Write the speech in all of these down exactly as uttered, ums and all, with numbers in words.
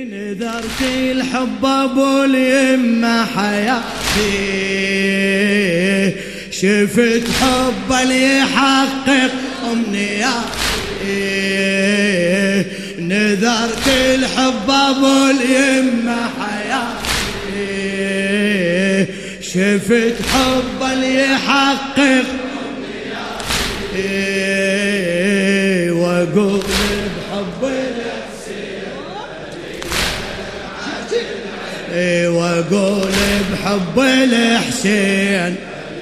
نذرت الحب ابو اليمه حياتي، شفت حب اللي يحقق امنياتي. نذرت الحب ابو اليمه حياتي، شفت حب اللي يحقق امنياتي. واقول بحب واقول بحب الحسين،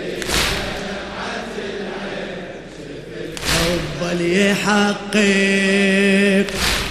حب اللي يحقق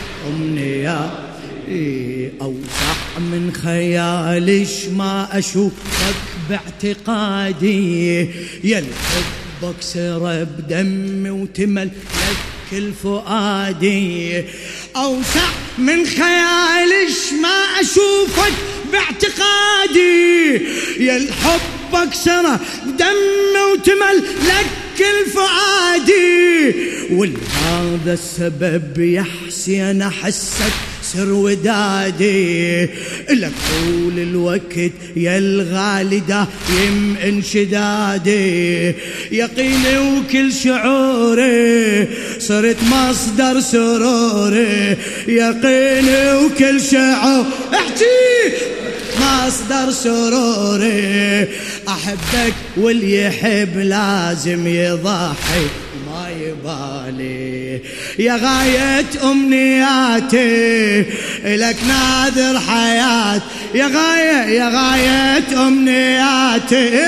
امنياتي. اوسع من خيالش ما اشوفك باعتقادي، يا الحب اكسره بدمي وتمل لك كل فؤادي. اوسع من خيالش ما اشوفك باعتقادي، يا الحب اكسره بدمي وتمل لك كل فؤادي. ولهذا السبب يا حسين احسك سر ودادي، لك طول الوقت يا الغالي دايم انشدادي. يقيني وكل شعوري صرت مصدر سروري، يقيني وكل شعور احكي مصدر سروري. احبك واللي يحب لازم يضحي ما يبالي، يا غاية امنياتي لك ناذر حياة، يا غاية يا غاية امنياتي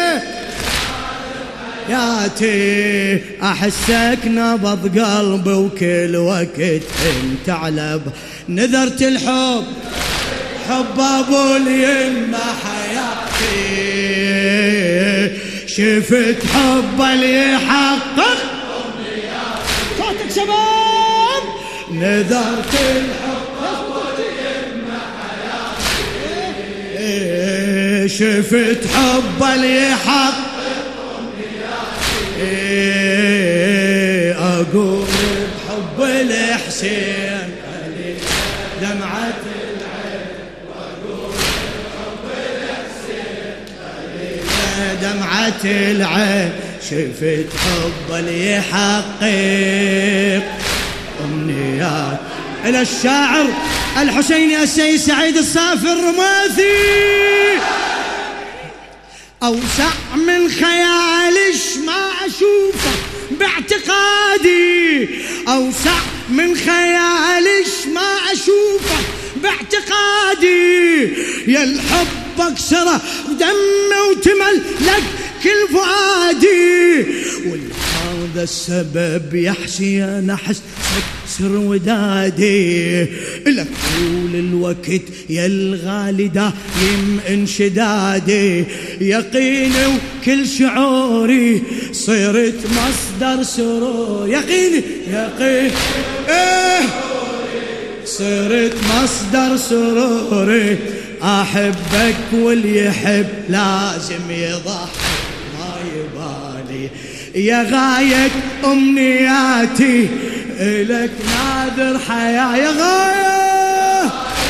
ياتي. احسك نبض قلبي وكل وقت انت على نذرت الحب، حب ابو اليمه حياتي، شفت حب اللي يحقق امنياتي. صوتك شباب. نذرت الحب ابو اليمه حياتي، شفت حب اللي يحقق امنياتي. اقول بحب الحسين دمعة دمعة العين، شفت حب اللي يحقق أمنيات. إلى الشاعر الحسيني السيد سعيد الصافي الرماثي. أوسع من خيالش ما أشوفه باعتقادي، أوسع من خيالش ما أشوفه باعتقادي. يا الحب اكسره بدمي وتمل لك كل فؤادي. ولهذا السبب يا حسين احسك سر ودادي، لك طول الوقت يا الغالي دايم انشدادي. يقيني وكل شعوري صرت مصدر سرور، يقيني يقيني ايه صرت مصدر سروري. احبك واللي يحب لازم يضحي ما يبالي، يا غاية امنياتي لك ناذر حياة، يا غاية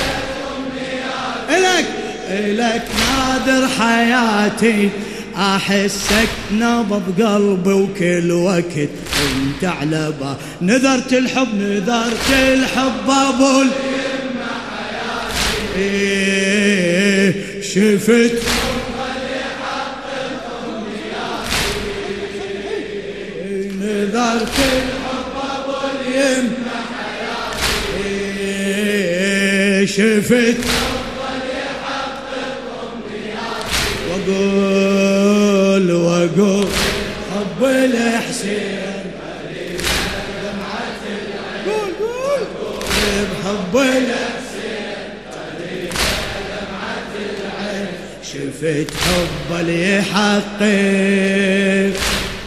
لك لك ناذر حياتي. احسك نبض قلبي وكل وقت انت على با. نذرت الحب نذرت الحب ابو اليمه حياتي، شفت حب اللي يحقق امنياتي. نذرت الحب ابو اليمه حياتي، شفت حب اللي يحقق امنياتي. واقول واقول حب الحسين دمعة العين، قول قول بحب الحسين دمعة العين، شفت حب اللي يحقق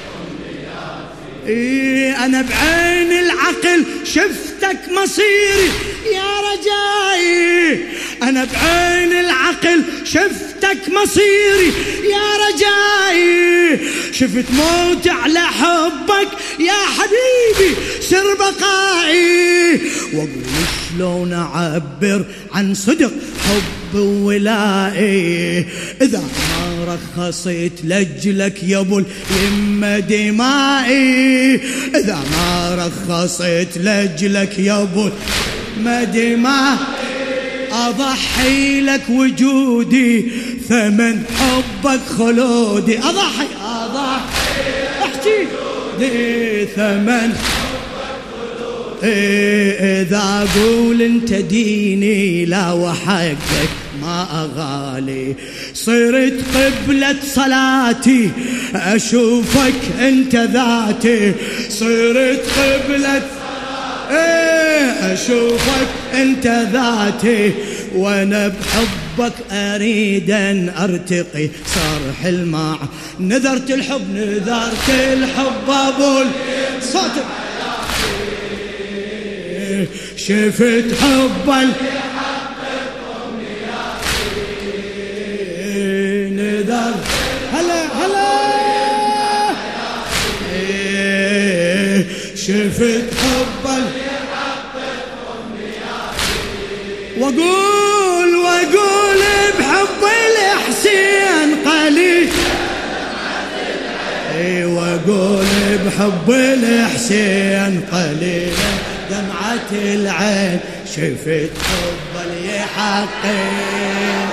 امنياتي. انا بعين العقل شفتك مصيري يا رجائي، انا بعين العقل شفتك مصيري يا رجائي. شفت موت على حبك يا حبيبي سر بقائي. واقول شلون أعبر عن صدق حب وولائي إذا ما رخصت لأجلك يا ابو اليمة دمائي إذا ما رخصت لأجلك يا ابو اليمة دمائي أضحي لك وجودي ثمن حبك خلودي أضحي أضحي احكي دي ثمن إيه إذا أقول انت ديني لا وحقك ما أغالي صرت قبلة صلاتي أشوفك انت ذاتي صرت قبلة إيه أشوفك انت ذاتي وانا بحبك اريد ان ارتقي صرح الماع نذرت الحب نذرت الحب ابو صوت شفت حب نذر هلا هلا شفت حب واقول واقول بحب الحسين قليل اي واقول بحب الحسين قليل دمعة العين شفت حب اللي يحقق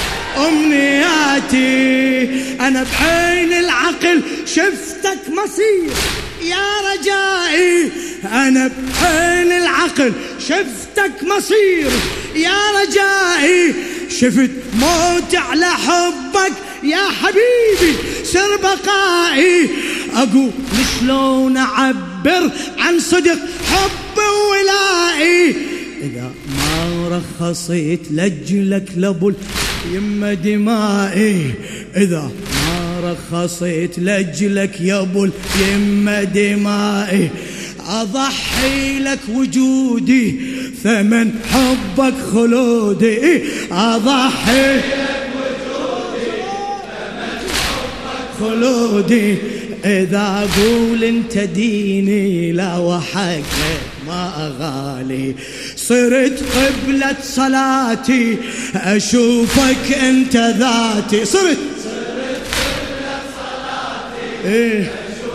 امنياتي انا بعين العقل شفتك مصير يا رجائي انا بعين العقل شفتك مصير يا رجائي شفت موت على حبك يا حبيبي سر بقائي اقول شلون اعبر عن صدق حب ولائي اذا ما رخصت لأجلك لابو اليمة دمائي اذا ما رخصت لأجلك يا ابو اليمة دمائي أضحي لك وجودي ثمن حبك خلودي أضحي لك وجودي ثمن حبك خلودي إذا أقول انت ديني لا وحقك ما أغالي صرت قبلة صلاتي أشوفك انت ذاتي صرت صرت قبلة صلاتي إيه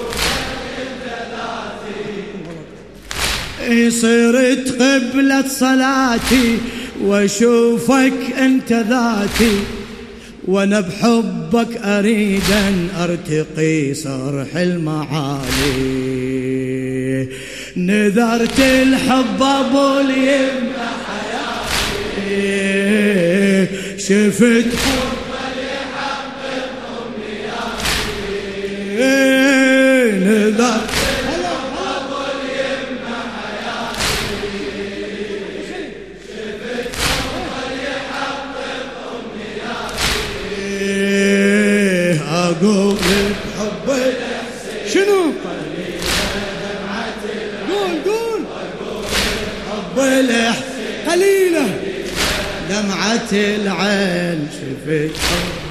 صرت قبلة صلاتي واشوفك انت ذاتي وانا بحبك اريد ان ارتقي صرح المعالي نذرت الحب ابو اليمة حياتي شفت حب اللي حبب امنياتي نذرت أقول بحب شنو قول قول حب قليلة دمعة العين شفت حب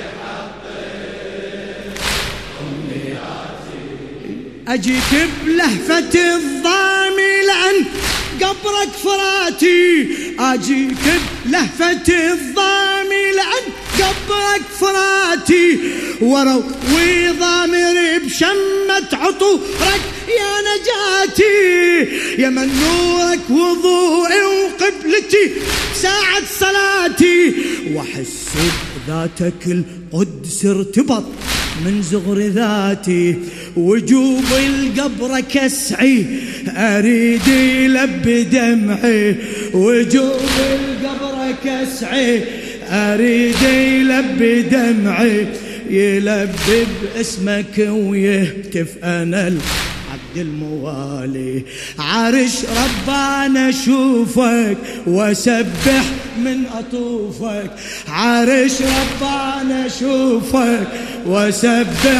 أجيك بلهفة الضامي لأن قبرك فراتي أجيك بلهفة الضامي لأن قبرك فراتي وروي ضامري بشمة عطورك يا نجاتي يا من نورك وضوئي وقبلتي ساعة صلاتي واحس بذاتك القدس ارتبط من زغر ذاتي وجوب القبر كسعي اريد يلبي دمعي وجوب القبر كسعي اريد يلبي دمعي يلبي باسمك ويهتف انا العبد الموالي عرش ربنا اشوفك واسبح من اطوفك عرش ربنا اشوفك واسبح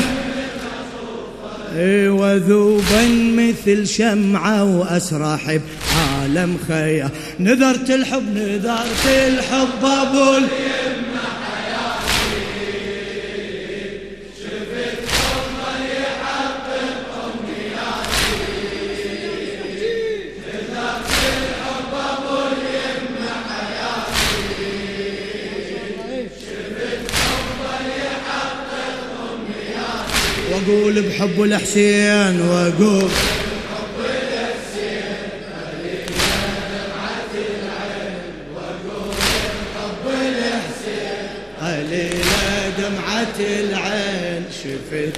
وذوبا مثل شمعة وأسرح بعالم خيا نذرت الحب نذرت الحب أبو اليمة حياتي شفت حب اللي حبب أمنياتي نذرت الحب أبو واقول بحب الحسين واقول قليلة دمعة العين شفت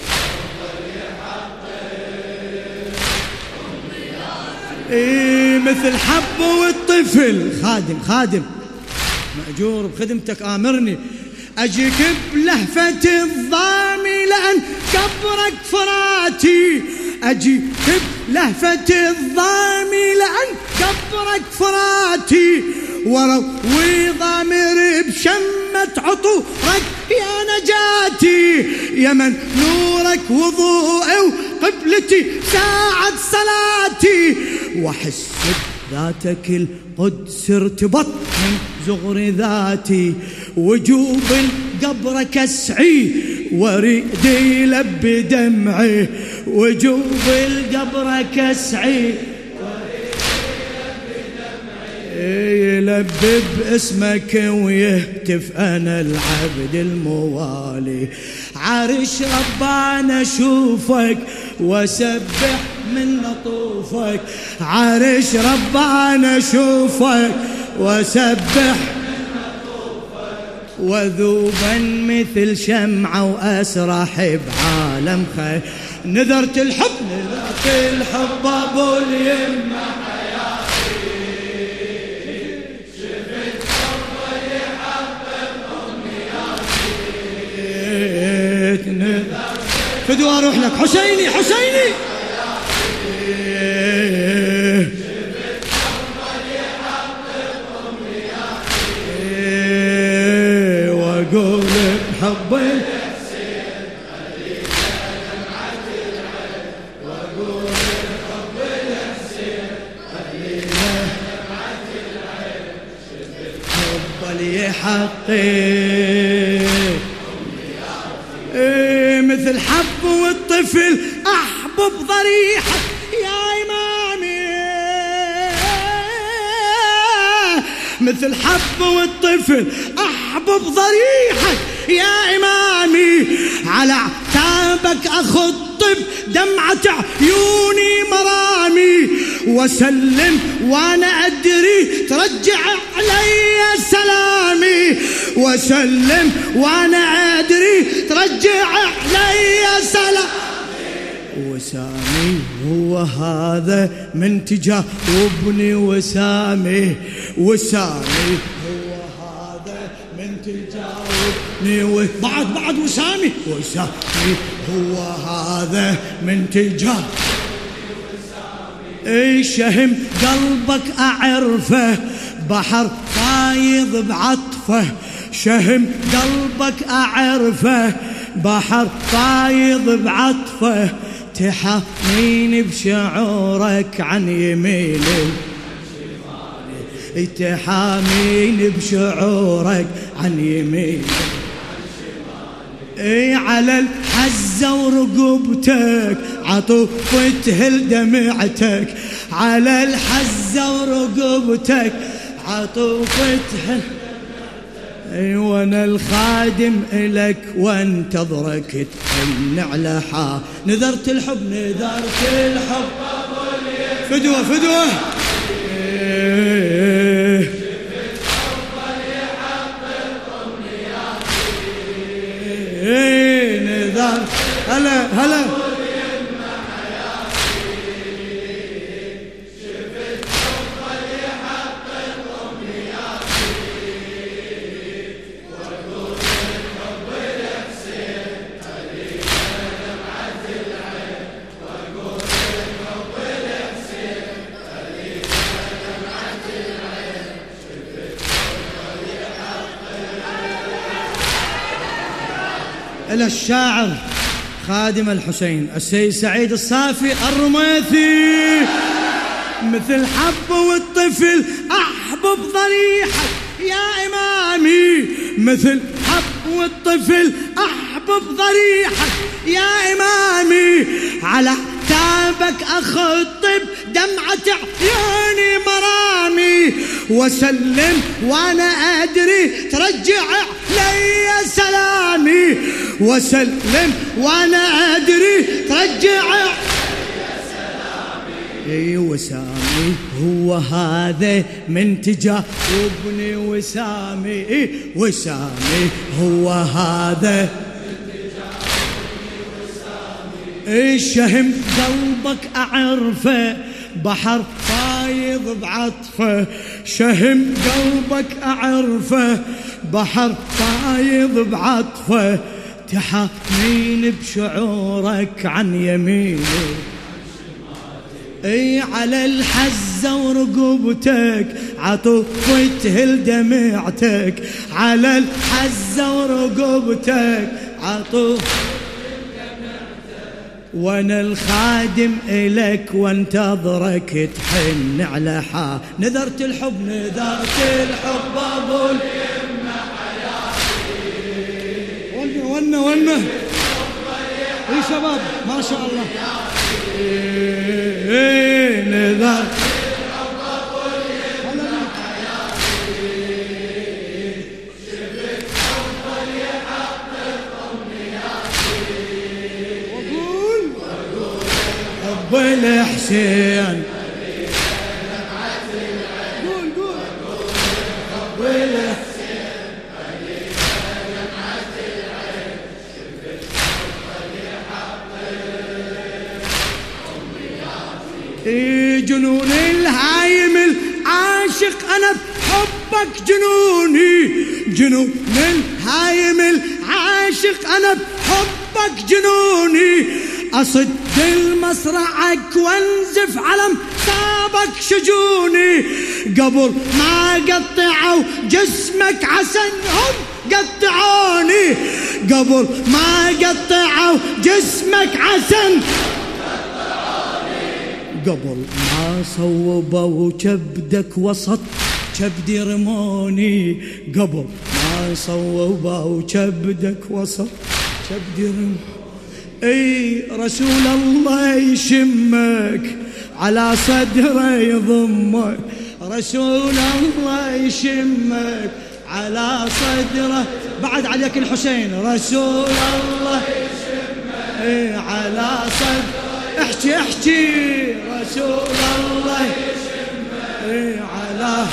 إيه مثل حب والطفل. خادم خادم مأجور بخدمتك آمرني، أجيك بلهفة الضامي لأن قبرك فراتي، أجيك بلهفة الضامي لأن قبرك فراتي، وروي ضامر بشمة عطورك يا نجاتي، يا من نورك وضوءي وقبلتي ساعة صلاتي، وأحس ذاتك القدس ارتبط من زغر ذاتي، وجوب القبر كسعي وريدي يلبي دمعي، وجوب القبر كسعي يلبي باسمك ويهتف أنا العبد الموالي، عرش ربنا أشوفك وسبح من لطوفك، عرش ربنا أشوفك وسبح وذوبا مثل شمعة وأسرح بعالم خير، نذرت الحب نذرت الحب أبو اليمة حياتي، شفت حبي حبب أمنياتي، فدوا أروح لك حسيني حسيني وأقول بحب الحسين خلينا دمعة العين، وأقول بحب الحسين خلينا دمعة العين، شفت حب لي حقي إيه مثل حب والطفل أحبب ضريحك يا إمامي، مثل حب والطفل أحبب ضريحك يا إمامي، على عتابك أخطب دمعة عيوني مرامي، وسلم وأنا أدري ترجع علي سلامي، وسلم وأنا أدري ترجع علي سلامي، وسامي هو هذا من تجاوبني، وسامي وسامي هو هذا من تجاوبني، وبعد بعد وسامي وسامي هو هذا من تجاوبني، اي شهم قلبك أعرفه بحر فايض بعطفه، شهم قلبك أعرفه بحر فايض بعطفه، تحاميني بشعورك عن يميني، تحاميني بشعورك عن يميني، اي على الحزة ورقبتك عطوفة تهل دمعتك، على الحزة ورقبتك عطوفة تهل، اي وانا الخادم الك وانتظرك تحن على حا، نذرت الحب نذرت الحب فدوة فدوة إيه إيه نذر هلا هلا إلى الشاعر خادم الحسين السيد سعيد الصافي الرميثي، مثل حب والطفل أحبب ضريحك يا إمامي، مثل حب والطفل أحبب ضريحك يا إمامي، على عتابك أخطب دمعة عيوني مرامي، وسلم وأنا أدري ترجع لي سلامي، وسلم وانا ادري ترجع اي وسامي هو هذا من تجاوبني وسامي وسامي هو هذا الشهم قلبك أعرفه بحر فايض بعطفه شهم قلبك أعرفه بحر فايض بعطفه تحامين بشعورك عن يميني اي على الحزة ورقبتك عطوفة تهل دمعتك على الحزة ورقبتك عطوفة وانا الخادم الك وانتظرك تحن على حا نذرت الحب نذرت الحب ابو اليمة حياتي ونا ونا ونا اي شباب ما شاء الله ايه نذرت الحب ابو اليمة حياتي شفت حب يحقق امنياتي حب الحسين قول قول حب الحسين جنون الهايم العاشق انا بحبك جنوني جنون الهايم العاشق انا بحبك جنوني أصد المصرعك وانزف علم صابك شجوني قبل ما قطعوا جسمك عسنهم قطعوني قبل ما قطعوا جسمك عسن قبل ما صوبوا كبدك وسط كبدي رموني قبل ما صوبوا كبدك وسط كبدي رموني اي رسول الله يشمك على صدره يضمك رسول الله يشمك على صدره بعد عليك الحسين رسول الله يشمك اي على صدره احكي احكي رسول الله يشمك اي على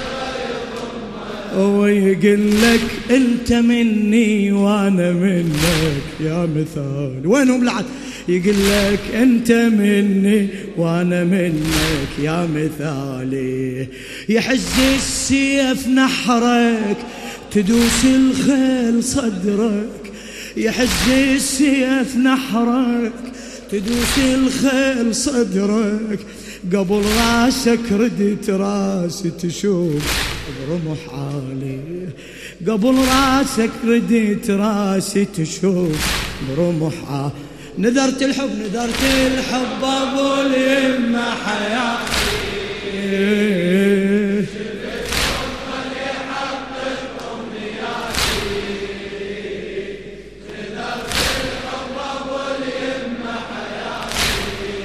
ويقول لك انت مني وانا منك يا مثال وينهم لعد يقول لك انت مني وانا منك يا مثالي يحز السيف نحرك تدوس الخيل صدرك يحز السيف نحرك تدوس الخيل صدرك قبل راسك ردت راسي تشوف برمح عالي قبل راسك ردت راسي تشوف برمح عالي نذرت الحب نذرت الحب ابو اليمة حياتي شفت حب يحقق امنياتي نذرت الحب ابو اليمة حياتي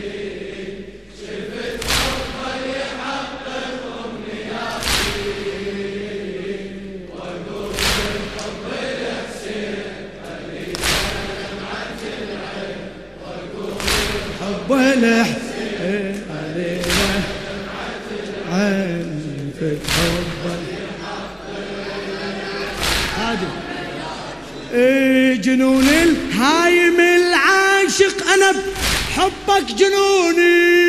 شفت حب يحقق امنياتي واقول الحب الحسين اللي كان عن العين واقول الحب الحسين اللي عين في الحب هادي ايه جنون الهايم العاشق انا بحبك جنوني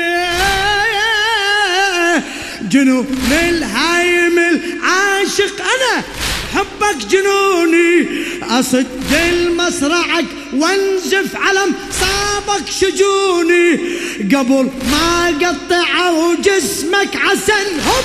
جنون الهايم العاشق انا حبك جنوني اصد المصرعك وانزف علم صابك شجوني قبل ما قطعوا جسمك عسنهم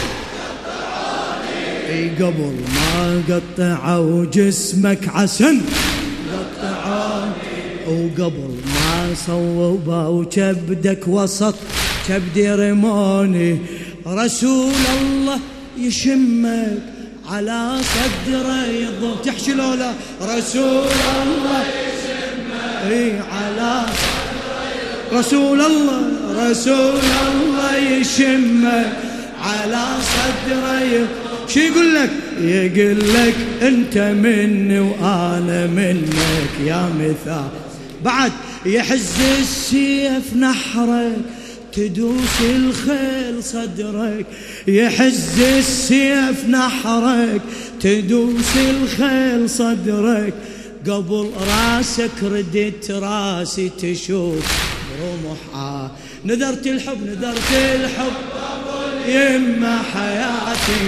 اي قبل ما قطعوا جسمك عسن قطعوا وقبل ما صوبوا كبدك وسط كبدي رموني رسول الله يشمك على صدره يضم تحشي لولا رسول الله يشمك اي على صدره رسول الله رسول الله يشمك على صدره شو يقول لك؟ يقول لك انت مني وانا منك يا مثال. بعد يحز السيف نحرك تدوس الخيل صدرك، يحز السيف نحرك تدوس الخيل صدرك، قبل راسك ردت راسي تشوف رمحها. نذرت الحب نذرت الحب يما حياتي،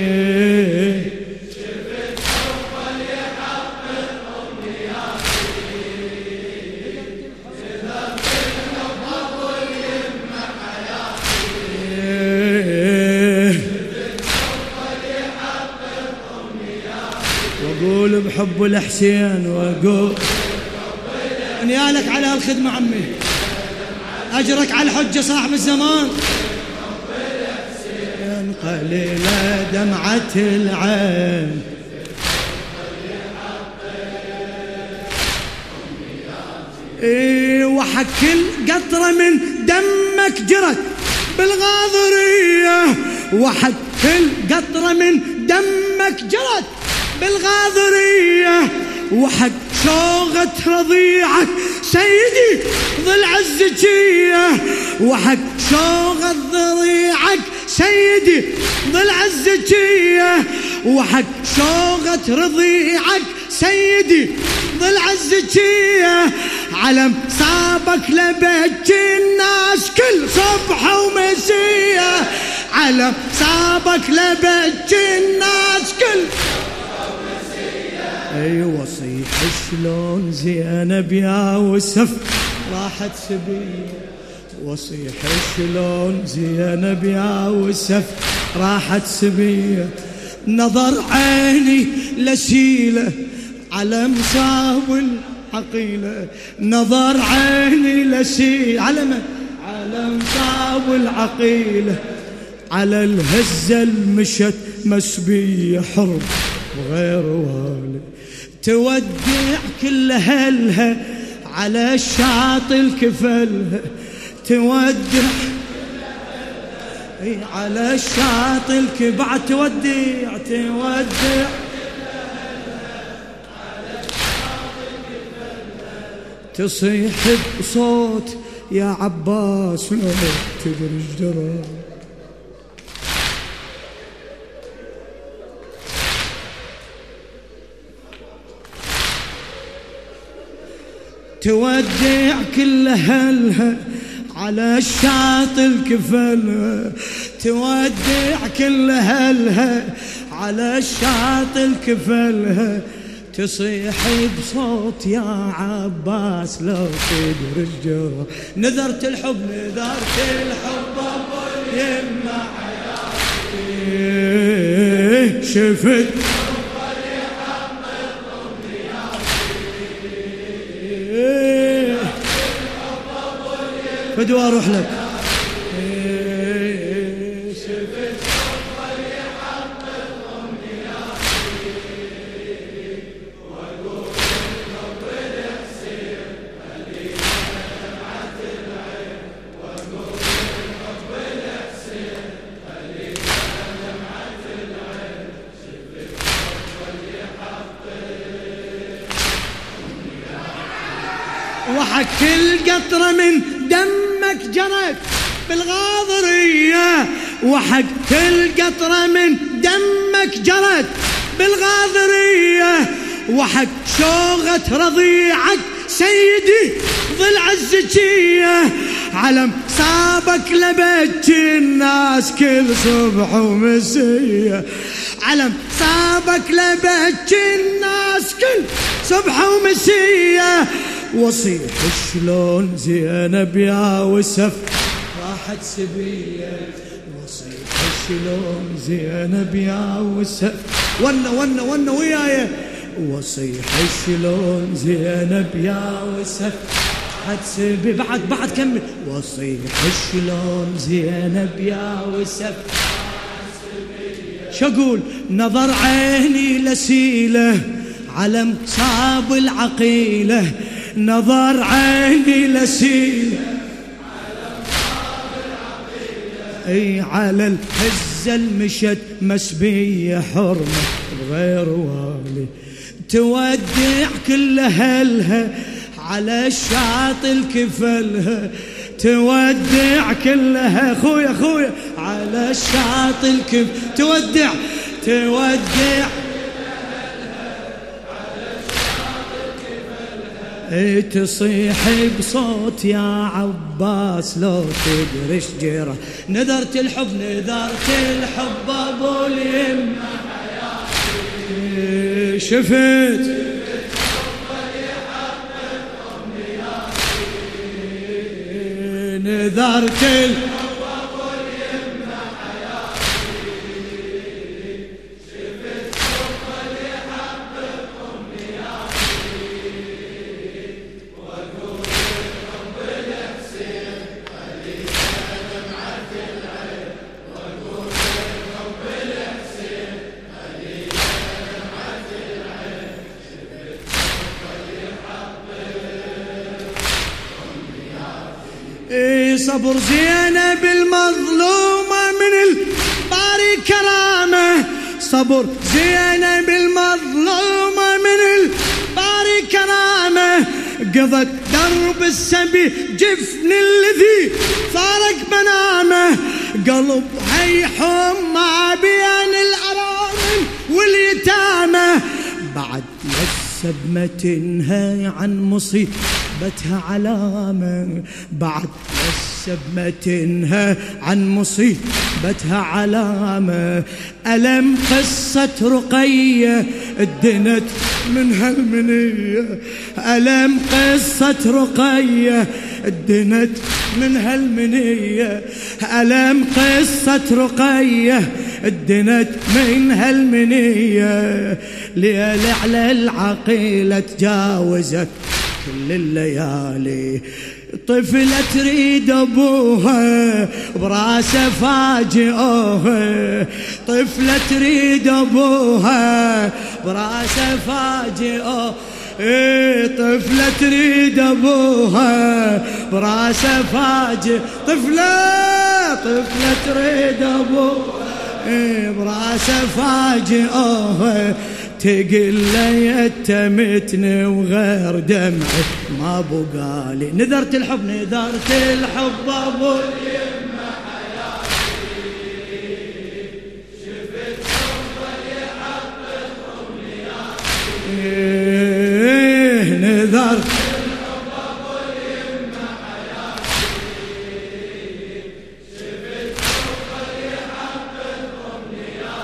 شفت حب اللي يحقق أمنياتي، نذرت الحب يما حياتي، شفت حب اللي يحقق أمنياتي. واقول بحب الحسين واقول نيالك على هالخدمة عمي، أجرك على الحجة صاحب الزمان. قليلة دمعة العين إيه وحك القطرة من دمك جرت بالغاضرية، وحك القطرة من دمك جرت بالغاضرية، وحق شوغة رضيعك سيدي ضلع الزكية، وحق شوغة ضريعك سيدي ضلع الزكية، وحق شوغة رضيعك سيدي ضلع الزكية، علم صابك لبج الناس كل صبح ومسية، علم صابك لبج الناس كل اي وصيح شلون زينب يا وسف راحت سبية، وصيح شلون زينب يا وسف راحت سبية، نظر عيني لسيلة على مصاب العقيلة، نظر عيني لسيلة على من؟ على مصاب العقيلة، على الهزة المشت مسبية حرب وغير والي، تودع كل أهلها على الشاطئ الكفلها، تودع اي على الشاطئ الكفلها، تودع تودع تصيح بصوت يا عباس لو تدري ايش درى، تودع كل أهلها على الشاطئ الكفلها، تودع كل أهلها على الشاطئ الكفلها، تصيح بصوت يا عباس لو تدري ايش جرى، نذرت الحب نذرت الحب يما حياتي، شفت بدو اروح لك شفت حب اللي يحقق أمنياتي، واقول حب الحسين اللي دمعة العين، واقول حب الحسين اللي دمعة العين، شفت حب اللي يحقق أمنياتي. وحك القطرة من دمك جرت بالغاضرية، وحق القطرة من دمك جرت بالغاضرية، وحق شوغة رضيعك سيدي ضلع الزكية، علم صابك لبج الناس كل صبح ومسية، علم صابك لبج الناس كل صبح ومسية، وصيح شلون زينب يا وسف راحت سبية، وصيح شلون زينب يا وسف ونا ونا ونا وياي، وصيح شلون زينب يا وسف راحت سبية، بعد بعد كمل، وصيح شلون زينب يا وسف شو اقول؟ نظر عيني لسيلة على مصاب العقيلة، نظر عيني لسيلة على مصاب العقيلة، اي على الحز عزل مشت مسبية حرمة بغير والي، تودع كل أهلها على الشاطئ الكفلها، تودع كلها خويا خويا على الشاطئ الكفل، تودع تودع اي تصيح بصوت يا عباس لو تدري شجرة، نذرت الحب نذرت الحب ابو اليم حياتي، شفت نذرت الحب ابو اليم حياتي، شفت حب اللي حبب امي ياسين، واقول الحب الحسين اللي كان دمعة العين، واقول الحب الحسين اللي كان دمعة العين، شفت حب اللي حبب امي ياسين. صبر زينب المظلومة من الباري كرامة، صبر زينب المظلومة من الباري كرامة، قضت درب السبي جفن الذي فارق منامه، قلبها يحوم ما بين الأرامل واليتامى، بعد لسه تنهى عن مصيبتها علامة، بعد لسه تنهى عن مصيبتها علامة، ألم قصة رقية ادنت من هالمنية، ألم قصة رقية ادنت من هالمنية، ألم قصة رقية ادنت من هالمنية، ليل على العقيلة تجاوزت كل الليالي، طفلة تريد أبوها براسه فاجئوها، طفلة تريد أبوها براسه فاجئوها، ايه طفلة تريد أبوها براسه فاجئ، طفلة طفلة تريد أبوها ايه براسه فاجئوها، تقل لي يتمتني وغير دمعي ما بقالي، نذرت الحب نذرت الحب ابو اليم حياتي، شفت حب اللي حبب امي ياسين، نذرت الحب ابو اليم حياتي، شفت حب اللي حبب امي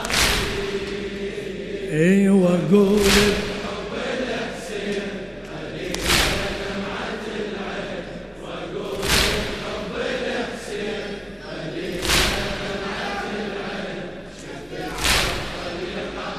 ياسين، اي واقول الحب الحسين اللي كان دمعة العين، واقول الحب الحسين اللي كان دمعة العين، شفت الحب اللي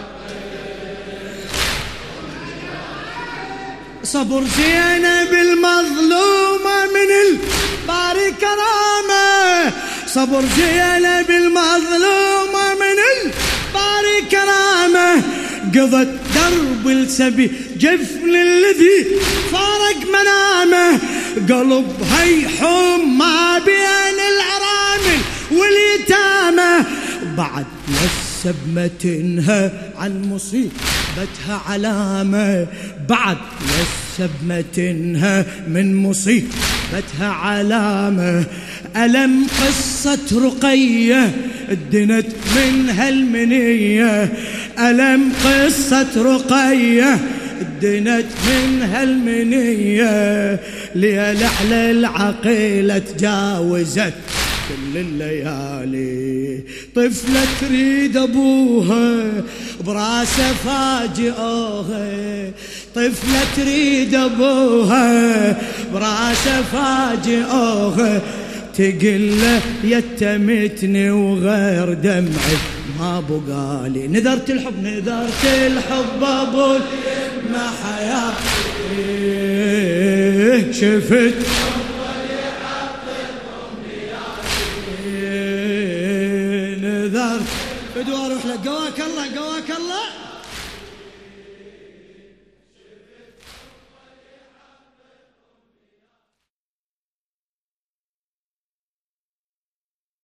حبب. صبر زينب المظلومة من الباري كرامة، صبر زينب المظلومة من الباري كرامة، قضت درب السبي جفن الذي فارق منامه، قلبها يحوم ما بين الأرامل واليتامى، بعد لسه بمتنها عن مصيبتها علامة، بعد لسه بمتنها من مصيبتها علامة، ألم قصة رقية ادنت من هالمنية، ألم قصة رقية ادنت من هالمنية، ليل على العقيلة تجاوزت كل الليالي، طفلة تريد أبوها براسه فاجئوها، طفلة تريد أبوها براسه فاجئوها، تقل يتمتني وغير دمعي ما بقالي، نذرت الحب نذرت الحب ابو اليم حياتي، شفت حب اللي حبب امي ياسين، نذرت بدو اروح لك، قواك الله قواك الله.